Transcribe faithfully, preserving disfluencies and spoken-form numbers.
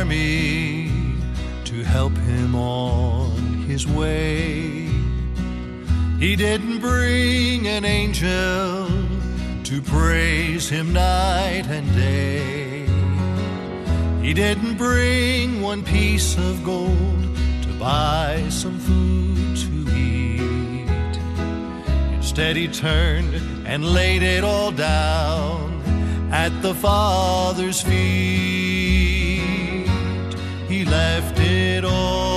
army to help him on his way. He didn't bring an angel to praise him night and day. He didn't bring one piece of gold to buy some food to eat. Instead he turned and laid it all down at the Father's feet. He left it all